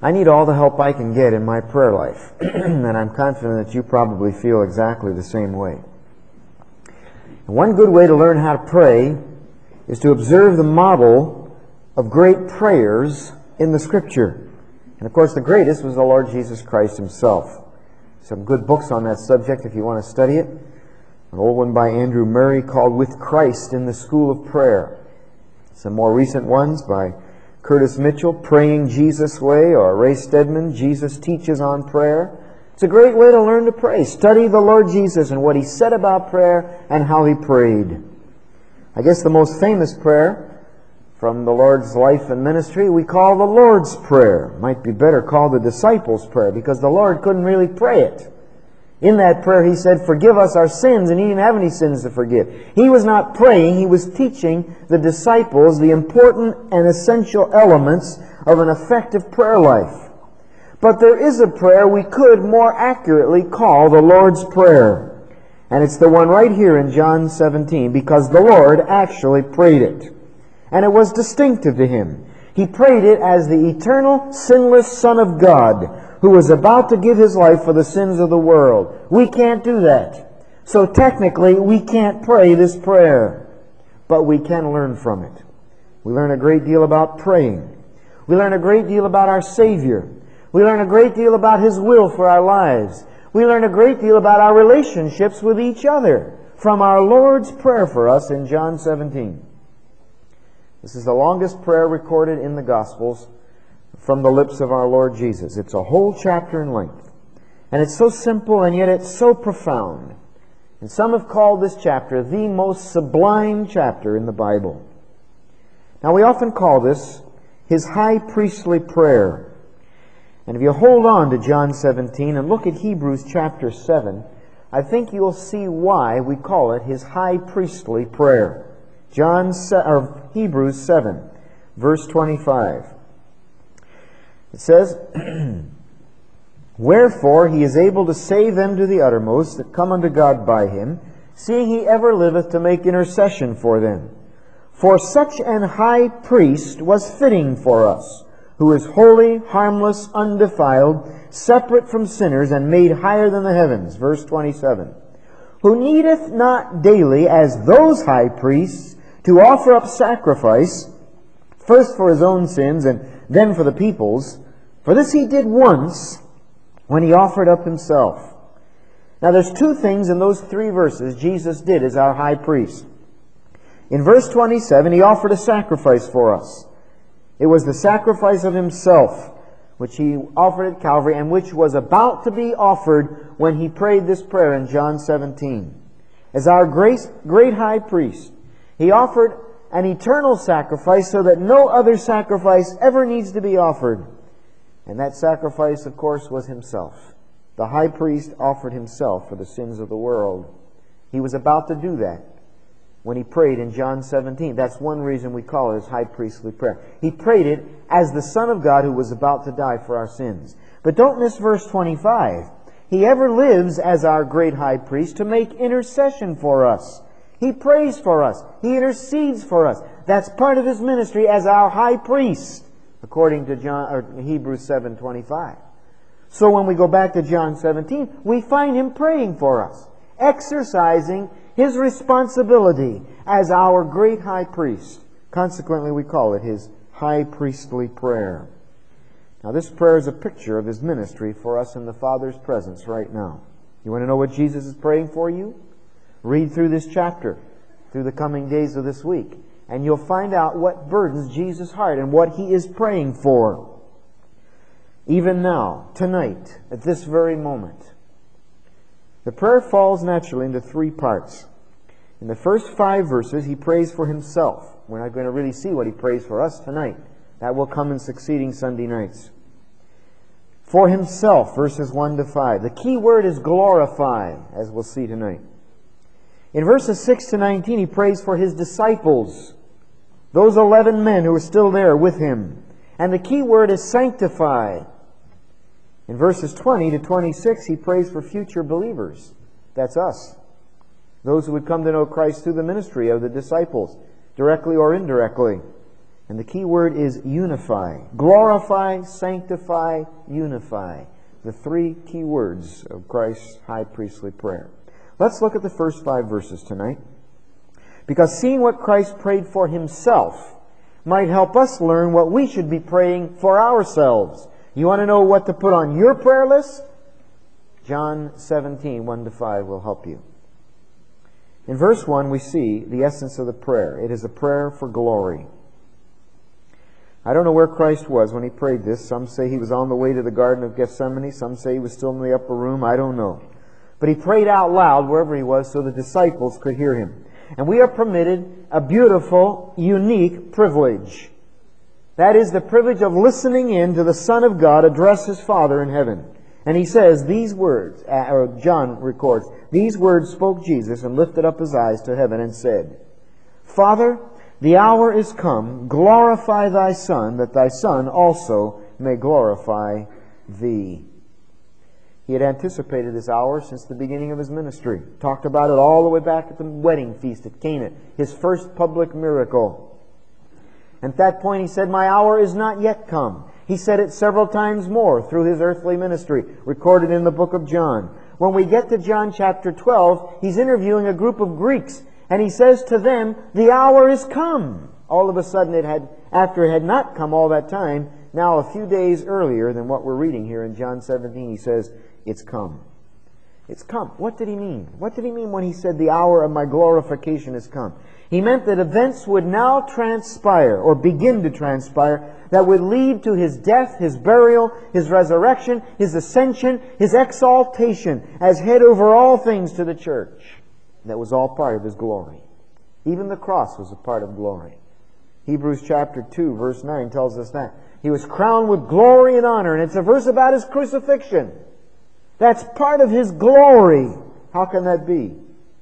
I need all the help I can get in my prayer life, and I'm confident that you probably feel exactly the same way. And one good way to learn how to pray is to observe the model of great prayers in the Scripture. And of course, the greatest was the Lord Jesus Christ Himself. Some good books on that subject if you want to study it. An old one by Andrew Murray called With Christ in the School of Prayer. Some more recent ones by Curtis Mitchell, Praying Jesus' Way, or Ray Stedman, Jesus Teaches on Prayer. It's a great way to learn to pray. Study the Lord Jesus and what He said about prayer and how He prayed. I guess the most famous prayer from the Lord's life and ministry we call the Lord's Prayer. Might be better called the Disciples' Prayer, because the Lord couldn't really pray it. In that prayer He said, "Forgive us our sins," and He didn't have any sins to forgive. He was not praying, He was teaching the disciples the important and essential elements of an effective prayer life. But there is a prayer we could more accurately call the Lord's Prayer. And it's the one right here in John 17, because the Lord actually prayed it. And it was distinctive to Him. He prayed it as the eternal, sinless Son of God, who was about to give His life for the sins of the world. We can't do that. So technically, we can't pray this prayer. But we can learn from it. We learn a great deal about praying. We learn a great deal about our Savior. We learn a great deal about His will for our lives. We learn a great deal about our relationships with each other from our Lord's Prayer for us in John 17. This is the longest prayer recorded in the Gospels from the lips of our Lord Jesus. It's a whole chapter in length. And it's so simple, and yet it's so profound. And some have called this chapter the most sublime chapter in the Bible. Now, we often call this His high priestly prayer. And if you hold on to John 17 and look at Hebrews chapter 7, I think you'll see why we call it His high priestly prayer. Hebrews 7, verse 25. It says, "Wherefore He is able to save them to the uttermost that come unto God by Him, seeing He ever liveth to make intercession for them. For such an high priest was fitting for us, who is holy, harmless, undefiled, separate from sinners, and made higher than the heavens." Verse 27. "Who needeth not daily, as those high priests, to offer up sacrifice, first for His own sins, and then for the people's. For this He did once, when He offered up Himself." Now there's two things in those three verses Jesus did as our high priest. In verse 27, He offered a sacrifice for us. It was the sacrifice of Himself, which He offered at Calvary, and which was about to be offered when He prayed this prayer in John 17. As our great high priest, He offered an eternal sacrifice so that no other sacrifice ever needs to be offered. And that sacrifice, of course, was Himself. The high priest offered Himself for the sins of the world. He was about to do that when He prayed in John 17. That's one reason we call it His high priestly prayer. He prayed it as the Son of God who was about to die for our sins. But don't miss verse 25. He ever lives as our great high priest to make intercession for us. He prays for us. He intercedes for us. That's part of His ministry as our high priest, according to Hebrews 7:25. So when we go back to John 17, we find Him praying for us, exercising His responsibility as our great high priest. Consequently, we call it His high priestly prayer. Now, this prayer is a picture of His ministry for us in the Father's presence right now. You want to know what Jesus is praying for you? Read through this chapter through the coming days of this week, and you'll find out what burdens Jesus' heart and what He is praying for. Even now, tonight, at this very moment. The prayer falls naturally into three parts. In the first 5 verses, He prays for Himself. We're not going to really see what He prays for us tonight. That will come in succeeding Sunday nights. For Himself, verses 1 to 5. The key word is glorify, as we'll see tonight. In verses 6 to 19, He prays for His disciples, those 11 men who are still there with Him. And the key word is sanctify. In verses 20 to 26, He prays for future believers. That's us. Those who would come to know Christ through the ministry of the disciples, directly or indirectly. And the key word is unify. Glorify, sanctify, unify. The three key words of Christ's high priestly prayer. Let's look at the first 5 verses tonight. Because seeing what Christ prayed for Himself might help us learn what we should be praying for ourselves. You want to know what to put on your prayer list? John 17, 1-5 will help you. In verse 1 we see the essence of the prayer. It is a prayer for glory. I don't know where Christ was when He prayed this. Some say He was on the way to the Garden of Gethsemane. Some say He was still in the upper room. I don't know. But He prayed out loud wherever He was so the disciples could hear Him. And we are permitted a beautiful, unique privilege. That is the privilege of listening in to the Son of God address His Father in heaven. And He says these words, or John records, these words spoke Jesus and lifted up His eyes to heaven and said, Father, the hour is come, glorify Thy Son, that Thy Son also may glorify Thee. He had anticipated this hour since the beginning of His ministry. Talked about it all the way back at the wedding feast at Cana, His first public miracle. And at that point He said, my hour is not yet come. He said it several times more through His earthly ministry, recorded in the book of John. When we get to John chapter 12, He's interviewing a group of Greeks, and He says to them, the hour is come. All of a sudden, after it had not come all that time, now a few days earlier than what we're reading here in John 17, He says, it's come. It's come. What did He mean? What did He mean when He said, the hour of my glorification has come? He meant that events would now transpire, or begin to transpire, that would lead to His death, His burial, His resurrection, His ascension, His exaltation as head over all things to the church. That was all part of His glory. Even the cross was a part of glory. Hebrews chapter 2, verse 9 tells us that. He was crowned with glory and honor, and it's a verse about His crucifixion. That's part of His glory. How can that be?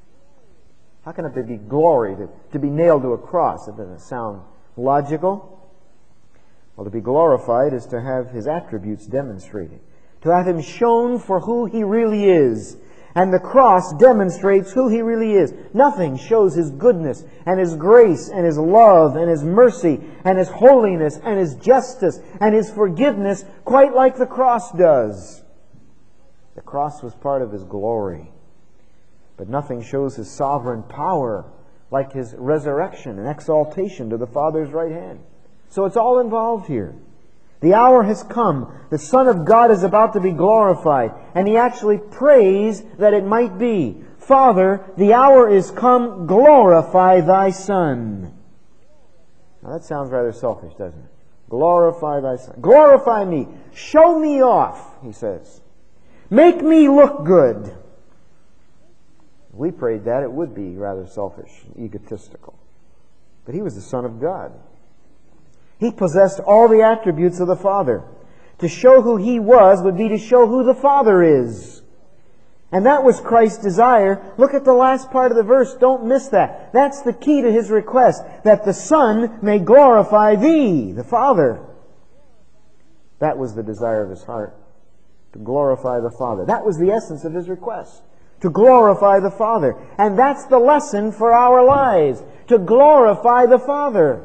How can it be glory to be nailed to a cross? It doesn't sound logical. Well, to be glorified is to have His attributes demonstrated. To have Him shown for who He really is. And the cross demonstrates who He really is. Nothing shows His goodness and His grace and His love and His mercy and His holiness and His justice and His forgiveness quite like the cross does. The cross was part of His glory. But nothing shows His sovereign power like His resurrection and exaltation to the Father's right hand. So it's all involved here. The hour has come. The Son of God is about to be glorified. And He actually prays that it might be. Father, the hour is come. Glorify Thy Son. Now that sounds rather selfish, doesn't it? Glorify Thy Son. Glorify me. Show me off, He says. Make me look good. If we prayed that, it would be rather selfish, egotistical. But He was the Son of God. He possessed all the attributes of the Father. To show who He was would be to show who the Father is. And that was Christ's desire. Look at the last part of the verse. Don't miss that. That's the key to His request. That the Son may glorify Thee, the Father. That was the desire of His heart. To glorify the Father. That was the essence of His request. To glorify the Father. And that's the lesson for our lives. To glorify the Father.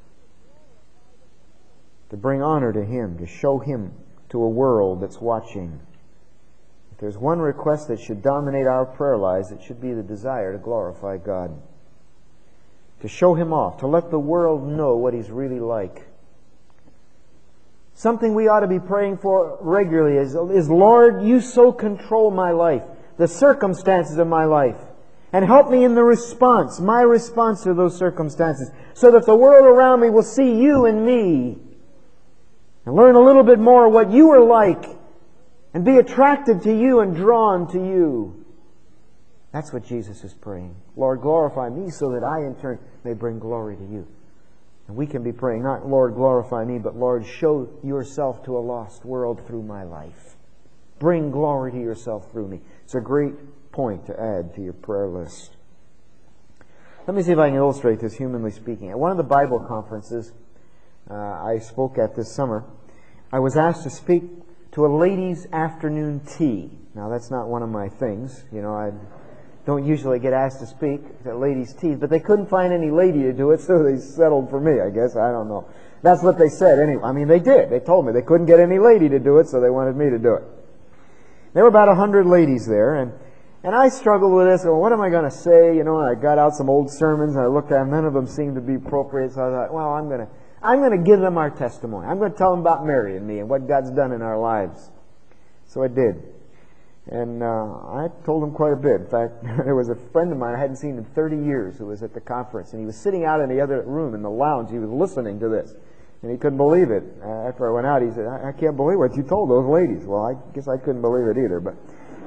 To bring honor to Him. To show Him to a world that's watching. If there's one request that should dominate our prayer lives, it should be the desire to glorify God. To show Him off. To let the world know what He's really like. Something we ought to be praying for regularly is, Lord, You so control my life. The circumstances of my life. And help me in the response, my response to those circumstances, so that the world around me will see You in me. And learn a little bit more what You are like. And be attracted to You and drawn to You. That's what Jesus is praying. Lord, glorify me so that I in turn may bring glory to You. And we can be praying, not Lord, glorify me, but Lord, show Yourself to a lost world through my life. Bring glory to Yourself through me. It's a great point to add to your prayer list. Let me see if I can illustrate this, humanly speaking. At one of the Bible conferences I spoke at this summer, I was asked to speak to a ladies' afternoon tea. Now, that's not one of my things. You know, don't usually get asked to speak at ladies' teeth, but they couldn't find any lady to do it, so they settled for me, I guess. I don't know. That's what they said anyway. I mean, they did. They told me they couldn't get any lady to do it, so they wanted me to do it. There were about 100 ladies there, and I struggled with this. Well, what am I going to say? You know, and I got out some old sermons, and I looked at them. None of them seemed to be appropriate, so I thought, well, I'm going to give them our testimony. I'm going to tell them about Mary and me and what God's done in our lives. So I did. And I told them quite a bit. In fact, there was a friend of mine I hadn't seen in 30 years who was at the conference, and he was sitting out in the other room in the lounge. He was listening to this, and he couldn't believe it. After I went out, he said, I can't believe what you told those ladies. Well, I guess I couldn't believe it either. But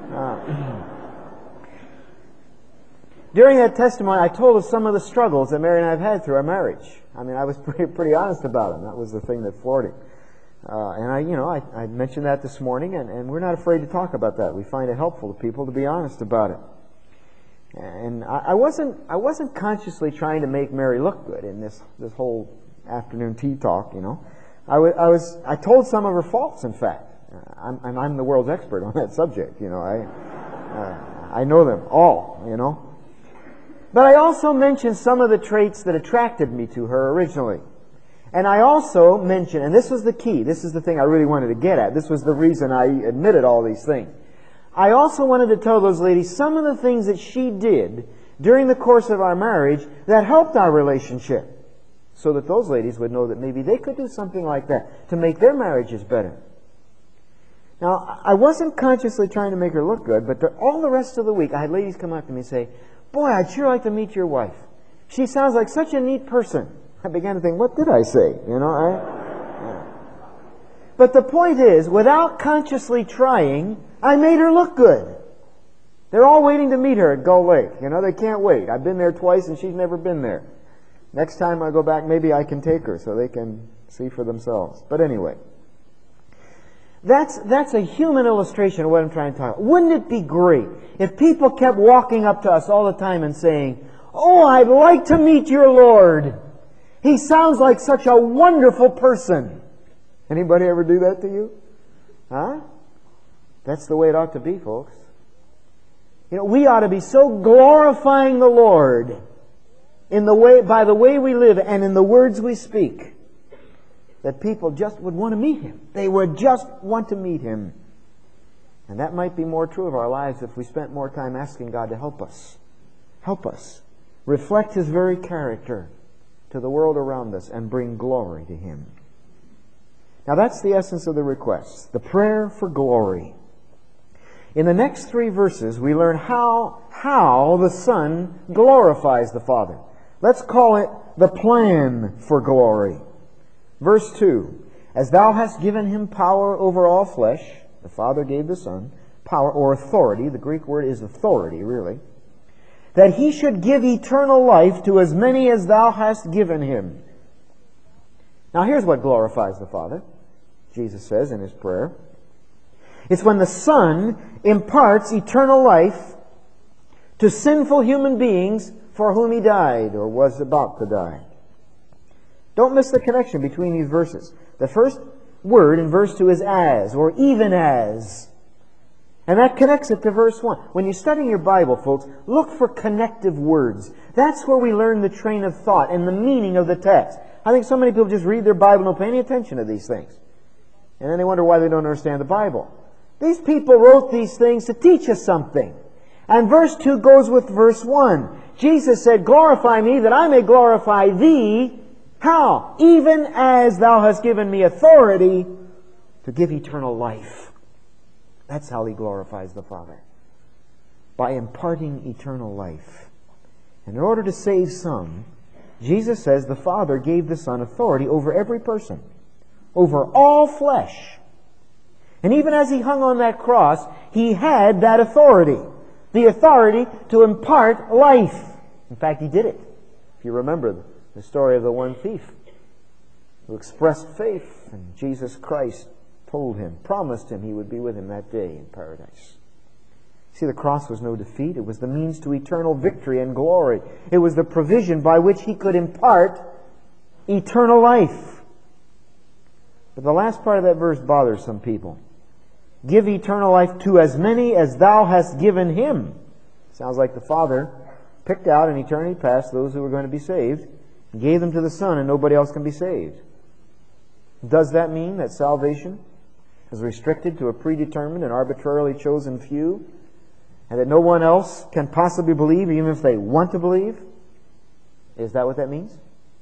during that testimony, I told of some of the struggles that Mary and I have had through our marriage. I mean, I was pretty honest about them. That was the thing that floored him. And I mentioned that this morning, and we're not afraid to talk about that. We find it helpful to people to be honest about it. And I wasn't consciously trying to make Mary look good in this whole afternoon tea talk. You know, I told some of her faults. In fact, I'm the world's expert on that subject. You know, I know them all. You know, but I also mentioned some of the traits that attracted me to her originally. And I also mentioned, and this was the key, this is the thing I really wanted to get at, this was the reason I admitted all these things. I also wanted to tell those ladies some of the things that she did during the course of our marriage that helped our relationship, so that those ladies would know that maybe they could do something like that to make their marriages better. Now, I wasn't consciously trying to make her look good, but all the rest of the week I had ladies come up to me and say, "Boy, I'd sure like to meet your wife. She sounds like such a neat person." I began to think, what did I say? You know, But the point is, without consciously trying, I made her look good. They're all waiting to meet her at Gull Lake. You know, they can't wait. I've been there twice and she's never been there. Next time I go back, maybe I can take her so they can see for themselves. But anyway, that's a human illustration of what I'm trying to talk about. Wouldn't it be great if people kept walking up to us all the time and saying, "Oh, I'd like to meet your Lord. He sounds like such a wonderful person." Anybody ever do that to you? Huh? That's the way it ought to be, folks. You know, we ought to be so glorifying the Lord by the way we live and in the words we speak that people just would want to meet Him. They would just want to meet Him. And that might be more true of our lives if we spent more time asking God to help us. Help us reflect His very character to the world around us and bring glory to Him. Now that's the essence of the request, the prayer for glory. In the next 3 verses, we learn how the Son glorifies the Father. Let's call it the plan for glory. Verse 2, "As thou hast given Him power over all flesh," the Father gave the Son power or authority, the Greek word is authority really, "that He should give eternal life to as many as thou hast given Him." Now here's what glorifies the Father, Jesus says in His prayer. It's when the Son imparts eternal life to sinful human beings for whom He died or was about to die. Don't miss the connection between these verses. The first word in verse 2 is as, or even as. And that connects it to verse 1. When you're studying your Bible, folks, look for connective words. That's where we learn the train of thought and the meaning of the text. I think so many people just read their Bible and don't pay any attention to these things. And then they wonder why they don't understand the Bible. These people wrote these things to teach us something. And verse 2 goes with verse 1. Jesus said, "Glorify me that I may glorify thee." How? "Even as thou hast given me authority to give eternal life." That's how He glorifies the Father. By imparting eternal life. And in order to save some, Jesus says the Father gave the Son authority over every person, over all flesh. And even as He hung on that cross, He had that authority. The authority to impart life. In fact, He did it. If you remember the story of the one thief who expressed faith, and Jesus Christ told him, promised him He would be with him that day in paradise. See, the cross was no defeat. It was the means to eternal victory and glory. It was the provision by which He could impart eternal life. But the last part of that verse bothers some people. "Give eternal life to as many as thou hast given Him." Sounds like the Father picked out in eternity past those who were going to be saved, gave them to the Son, and nobody else can be saved. Does that mean that salvation is restricted to a predetermined and arbitrarily chosen few, and that no one else can possibly believe even if they want to believe? Is that what that means?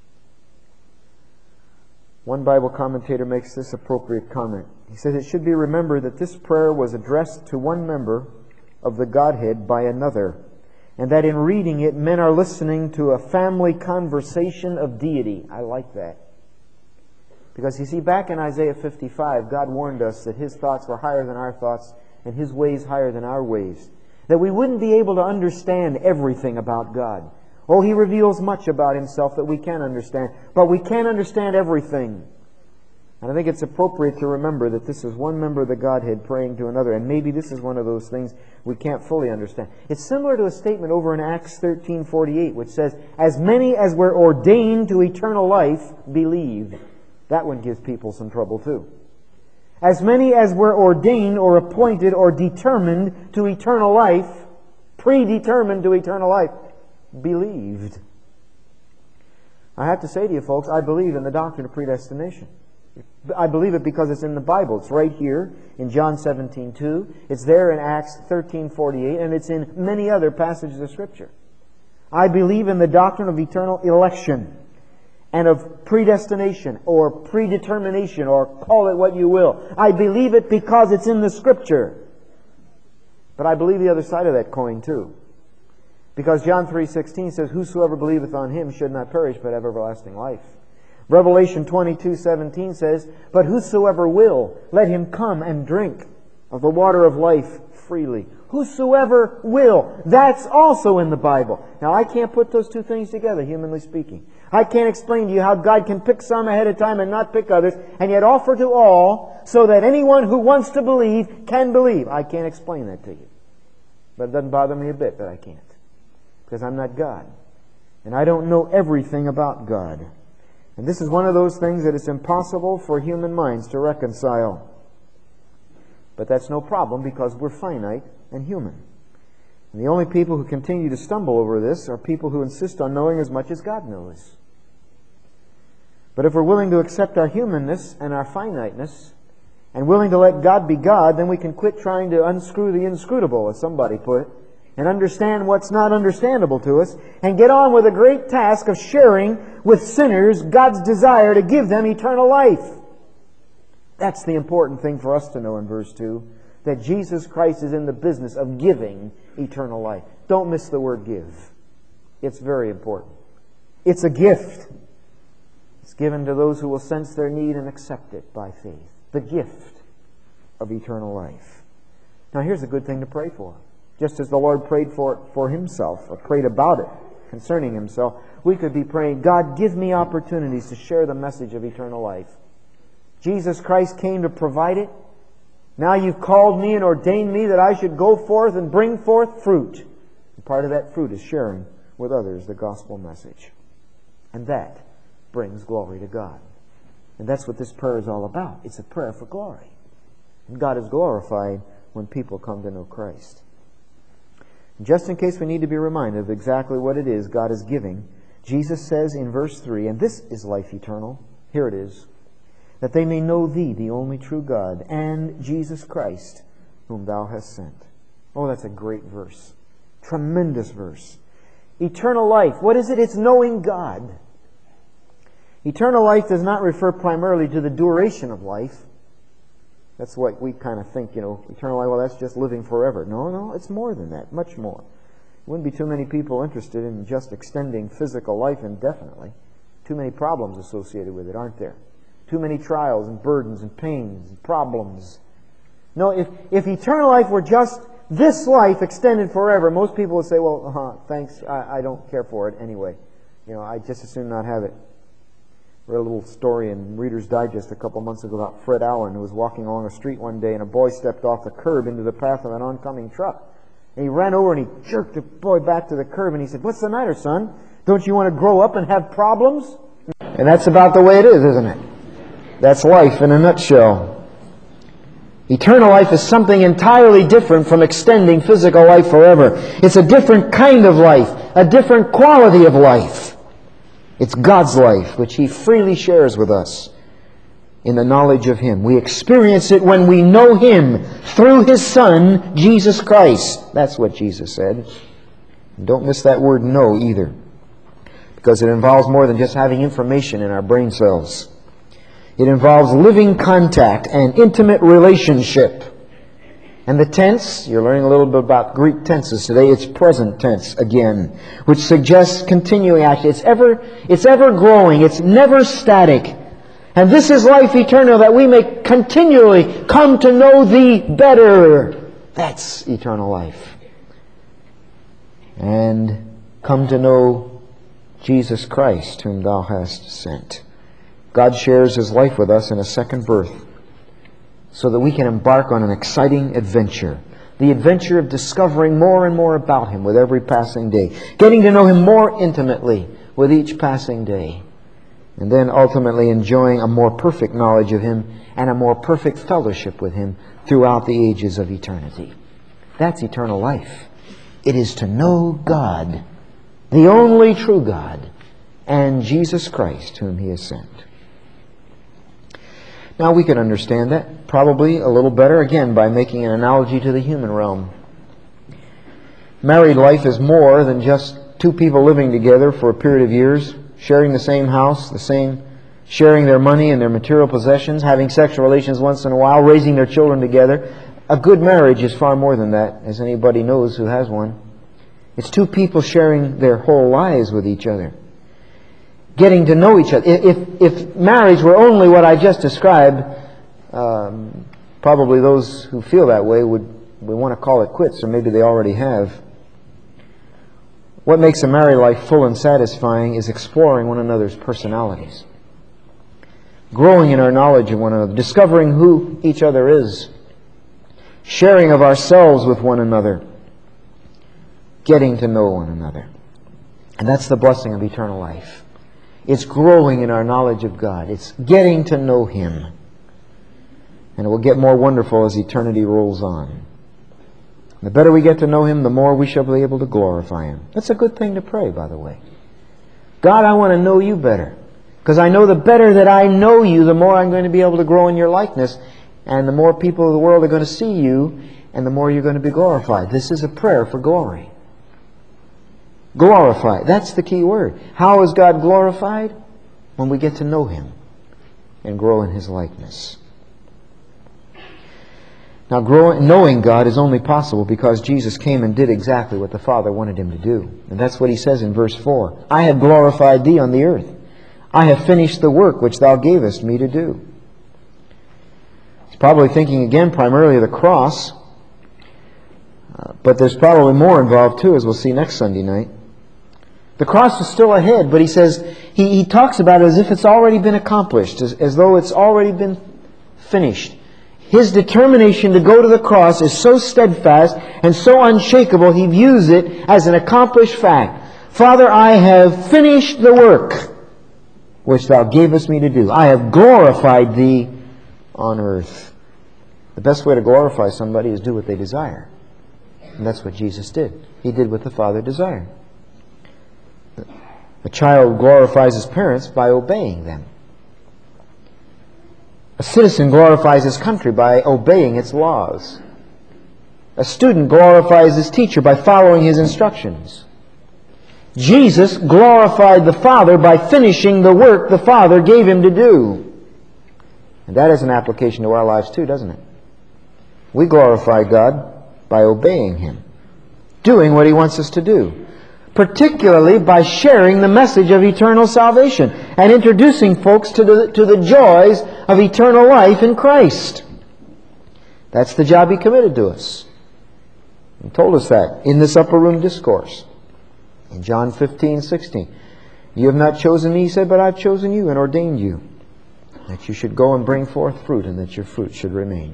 One Bible commentator makes this appropriate comment. He says it should be remembered that this prayer was addressed to one member of the Godhead by another, and that in reading it, men are listening to a family conversation of deity. I like that. Because you see, back in Isaiah 55, God warned us that His thoughts were higher than our thoughts and His ways higher than our ways. That we wouldn't be able to understand everything about God. Oh, He reveals much about Himself that we can understand, but we can't understand everything. And I think it's appropriate to remember that this is one member of the Godhead praying to another, and maybe this is one of those things we can't fully understand. It's similar to a statement over in Acts 13:48, which says, "As many as were ordained to eternal life believed." That one gives people some trouble too. As many as were ordained or appointed or determined to eternal life, predetermined to eternal life, believed. I have to say to you folks, I believe in the doctrine of predestination. I believe it because it's in the Bible. It's right here in John 17:2. It's there in Acts 13:48, and it's in many other passages of Scripture. I believe in the doctrine of eternal election and of predestination or predetermination, or call it what you will. I believe it because it's in the Scripture. But I believe the other side of that coin too. Because John 3:16 says, "Whosoever believeth on Him should not perish but have everlasting life." Revelation 22:17 says, "But whosoever will, let him come and drink of the water of life freely." Whosoever will. That's also in the Bible. Now, I can't put those two things together, humanly speaking. I can't explain to you how God can pick some ahead of time and not pick others, and yet offer to all so that anyone who wants to believe can believe. I can't explain that to you. But it doesn't bother me a bit that I can't. Because I'm not God. And I don't know everything about God. And this is one of those things that it's impossible for human minds to reconcile. But that's no problem because we're finite and human. And the only people who continue to stumble over this are people who insist on knowing as much as God knows. But if we're willing to accept our humanness and our finiteness, and willing to let God be God, then we can quit trying to unscrew the inscrutable, as somebody put it, and understand what's not understandable to us, and get on with the great task of sharing with sinners God's desire to give them eternal life. That's the important thing for us to know in verse 2, that Jesus Christ is in the business of giving eternal life. Don't miss the word give. It's very important. It's a gift. It's given to those who will sense their need and accept it by faith. The gift of eternal life. Now here's a good thing to pray for. Just as the Lord prayed for it for Himself, or prayed about it concerning Himself, we could be praying, God, give me opportunities to share the message of eternal life. Jesus Christ came to provide it. Now you've called me and ordained me that I should go forth and bring forth fruit. And part of that fruit is sharing with others the gospel message. And that brings glory to God. And that's what this prayer is all about. It's a prayer for glory. And God is glorified when people come to know Christ. And just in case we need to be reminded of exactly what it is God is giving, Jesus says in verse 3, and this is life eternal, here it is, that they may know Thee, the only true God, and Jesus Christ, whom Thou hast sent. Oh, that's a great verse. Tremendous verse. Eternal life. What is it? It's knowing God. Eternal life does not refer primarily to the duration of life. That's what we kind of think, eternal life, well, that's just living forever. No, it's more than that, much more. There wouldn't be too many people interested in just extending physical life indefinitely. Too many problems associated with it, aren't there? Too many trials and burdens and pains and problems. No, if eternal life were just this life extended forever, most people would say, well, thanks, I don't care for it anyway. I just as soon not have it. I read a little story in Reader's Digest a couple months ago about Fred Allen, who was walking along a street one day and a boy stepped off the curb into the path of an oncoming truck. And he ran over and he jerked the boy back to the curb and he said, "What's the matter, son? Don't you want to grow up and have problems?" And that's about the way it is, isn't it? That's life in a nutshell. Eternal life is something entirely different from extending physical life forever. It's a different kind of life, a different quality of life. It's God's life, which He freely shares with us in the knowledge of Him. We experience it when we know Him through His Son, Jesus Christ. That's what Jesus said. And don't miss that word know either, because it involves more than just having information in our brain cells. It involves living contact and intimate relationship. And the tense, you're learning a little bit about Greek tenses today. It's present tense again, which suggests continuing action. It's ever growing. It's never static. And this is life eternal, that we may continually come to know Thee better. That's eternal life. And come to know Jesus Christ, whom Thou hast sent. God shares His life with us in a second birth, so that we can embark on an exciting adventure. The adventure of discovering more and more about Him with every passing day. Getting to know Him more intimately with each passing day. And then ultimately enjoying a more perfect knowledge of Him and a more perfect fellowship with Him throughout the ages of eternity. That's eternal life. It is to know God, the only true God, and Jesus Christ, whom He has sent. Now we can understand that probably a little better, again, by making an analogy to the human realm. Married life is more than just two people living together for a period of years, sharing the same house, sharing their money and their material possessions, having sexual relations once in a while, raising their children together. A good marriage is far more than that, as anybody knows who has one. It's two people sharing their whole lives with each other, getting to know each other. If marriage were only what I just described, probably those who feel that way would want to call it quits, or maybe they already have. What makes a married life full and satisfying is exploring one another's personalities, growing in our knowledge of one another, discovering who each other is, sharing of ourselves with one another, getting to know one another. And that's the blessing of eternal life. It's growing in our knowledge of God. It's getting to know Him. And it will get more wonderful as eternity rolls on. The better we get to know Him, the more we shall be able to glorify Him. That's a good thing to pray, by the way. God, I want to know You better. Because I know the better that I know You, the more I'm going to be able to grow in Your likeness. And the more people of the world are going to see You, and the more you're going to be glorified. This is a prayer for glory. Glorified. That's the key word. How is God glorified? When we get to know Him and grow in His likeness. Now, knowing God is only possible because Jesus came and did exactly what the Father wanted Him to do. And that's what He says in verse 4. I have glorified Thee on the earth. I have finished the work which Thou gavest me to do. He's probably thinking again primarily of the cross. But there's probably more involved too, as we'll see next Sunday night. The cross is still ahead, but he says, he talks about it as if it's already been accomplished, as though it's already been finished. His determination to go to the cross is so steadfast and so unshakable, he views it as an accomplished fact. Father, I have finished the work which Thou gavest me to do. I have glorified Thee on earth. The best way to glorify somebody is do what they desire. And that's what Jesus did. He did what the Father desired. A child glorifies his parents by obeying them. A citizen glorifies his country by obeying its laws. A student glorifies his teacher by following his instructions. Jesus glorified the Father by finishing the work the Father gave Him to do. And that has an application to our lives too, doesn't it? We glorify God by obeying Him, doing what He wants us to do, particularly by sharing the message of eternal salvation and introducing folks to the joys of eternal life in Christ. That's the job He committed to us. He told us that in this upper room discourse in John 15:16. You have not chosen me, He said, but I've chosen you and ordained you, that you should go and bring forth fruit, and that your fruit should remain.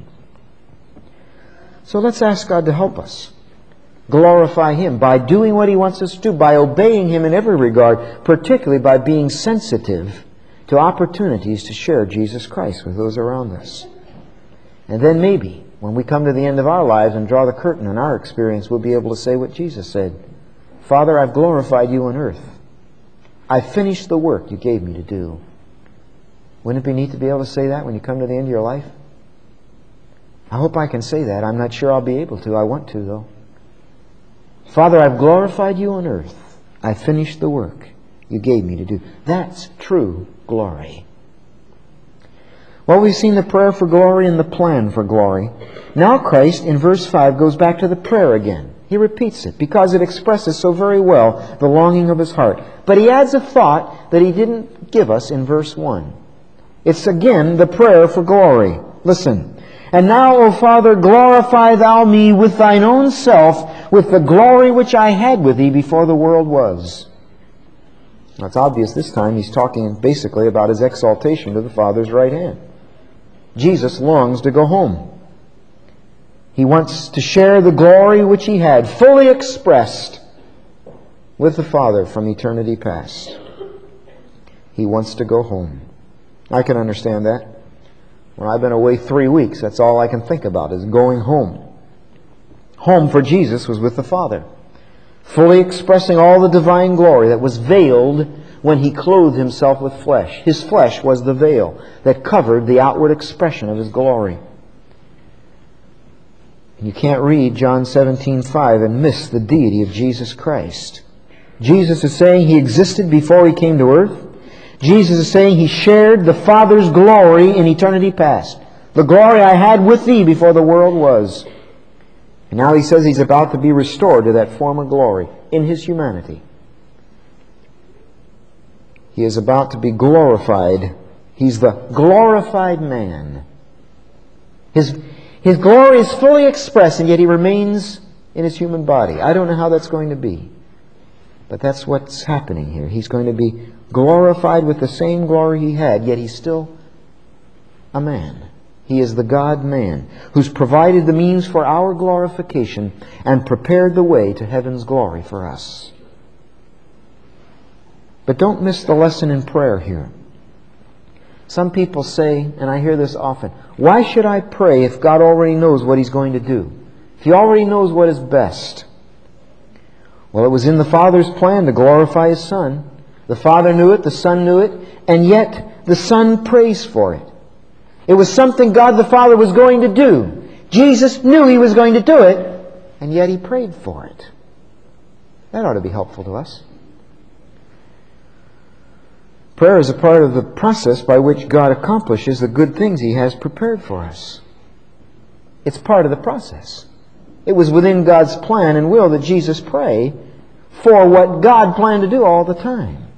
So let's ask God to help us glorify Him by doing what He wants us to do, by obeying Him in every regard, particularly by being sensitive to opportunities to share Jesus Christ with those around us. And then maybe When we come to the end of our lives and draw the curtain on our experience, we'll be able to say what Jesus said. Father, I've glorified you on earth. I've finished the work you gave me to do. Wouldn't it be neat to be able to say that when you come to the end of your life? I hope I can say that. I'm not sure I'll be able to. I want to, though. Father, I've glorified you on earth. I've finished the work you gave me to do. That's true glory. Well, we've seen the prayer for glory and the plan for glory. Now Christ, in verse 5, goes back to the prayer again. He repeats it because it expresses so very well the longing of his heart. But he adds a thought that he didn't give us in verse 1. It's again the prayer for glory. Listen. And now, O Father, glorify thou me with thine own self, with the glory which I had with thee before the world was. Now, it's obvious this time he's talking basically about his exaltation to the Father's right hand. Jesus longs to go home. He wants to share the glory which he had, fully expressed, with the Father from eternity past. He wants to go home. I can understand that. When I've been away 3 weeks, that's all I can think about is going home. Home for Jesus was with the Father, fully expressing all the divine glory that was veiled when he clothed himself with flesh. His flesh was the veil that covered the outward expression of his glory. You can't read John 17:5 and miss the deity of Jesus Christ. Jesus is saying he existed before he came to earth. Jesus is saying he shared the Father's glory in eternity past. The glory I had with thee before the world was. And now he says he's about to be restored to that former glory in his humanity. He is about to be glorified. He's the glorified man. His glory is fully expressed, and yet he remains in his human body. I don't know how that's going to be. But that's what's happening here. He's going to be glorified with the same glory he had, yet he's still a man. He is the God-man who's provided the means for our glorification and prepared the way to heaven's glory for us. But don't miss the lesson in prayer here. Some people say, and I hear this often, why should I pray if God already knows what He's going to do? If He already knows what is best? Well, it was in the Father's plan to glorify His Son. The Father knew it, the Son knew it, and yet the Son prays for it. It was something God the Father was going to do. Jesus knew He was going to do it, and yet He prayed for it. That ought to be helpful to us. Prayer is a part of the process by which God accomplishes the good things He has prepared for us. It's part of the process. It was within God's plan and will that Jesus pray for what God planned to do all the time.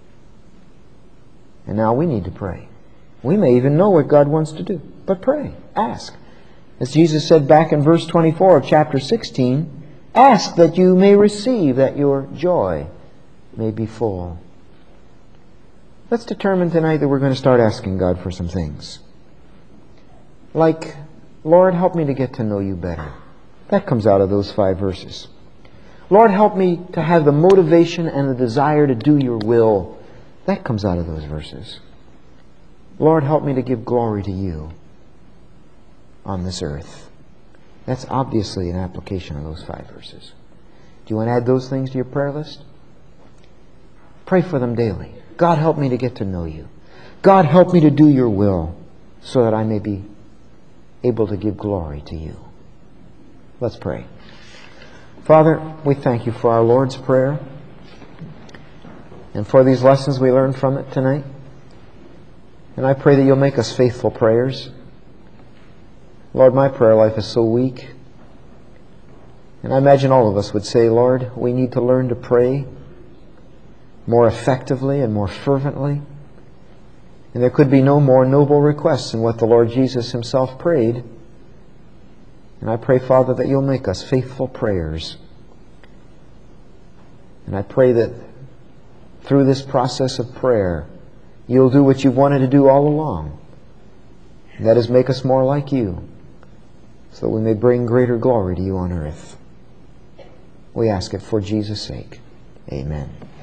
And now we need to pray. We may even know what God wants to do, but pray, ask. As Jesus said back in verse 24 of chapter 16, ask that you may receive, that your joy may be full. Let's determine tonight that we're going to start asking God for some things. Like, Lord, help me to get to know you better. That comes out of those 5 verses. Lord, help me to have the motivation and the desire to do your will. That comes out of those verses. Lord, help me to give glory to you on this earth. That's obviously an application of those 5 verses. Do you want to add those things to your prayer list? Pray for them daily. God, help me to get to know you. God, help me to do your will so that I may be able to give glory to you. Let's pray. Father, we thank you for our Lord's Prayer and for these lessons we learned from it tonight. And I pray that you'll make us faithful prayers. Lord, my prayer life is so weak. And I imagine all of us would say, Lord, we need to learn to pray more effectively and more fervently. And there could be no more noble requests than what the Lord Jesus Himself prayed. And I pray, Father, that you'll make us faithful prayers. And I pray that through this process of prayer, you'll do what you've wanted to do all along. And that is make us more like you, so that we may bring greater glory to you on earth. We ask it for Jesus' sake. Amen.